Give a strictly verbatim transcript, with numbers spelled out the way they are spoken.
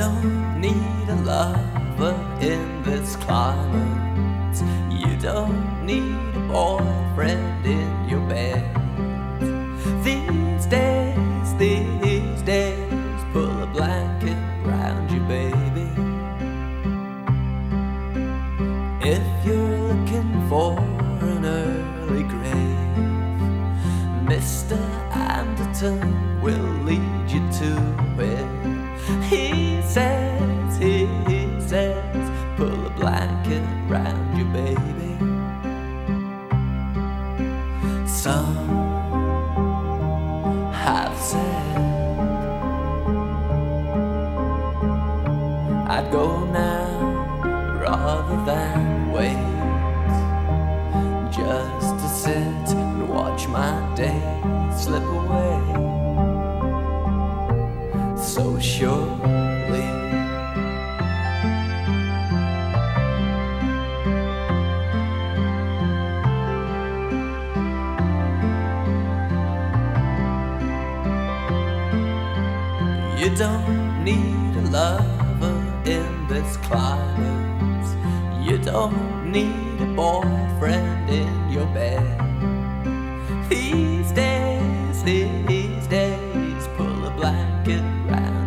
don't need a lover in this climate. You don't need a boyfriend in your bed. These days, these days, pull a blanket round you, baby. If you're looking for an early grave, Mister Anderton will lead you to it. He says, he, he says, pull a blanket round you, baby. Some have said I'd go now rather than wait, just to sit and watch my day slip away so surely. You don't need a lover in this climate. You don't need a boyfriend in your bed. These days, these days, pull a blanket round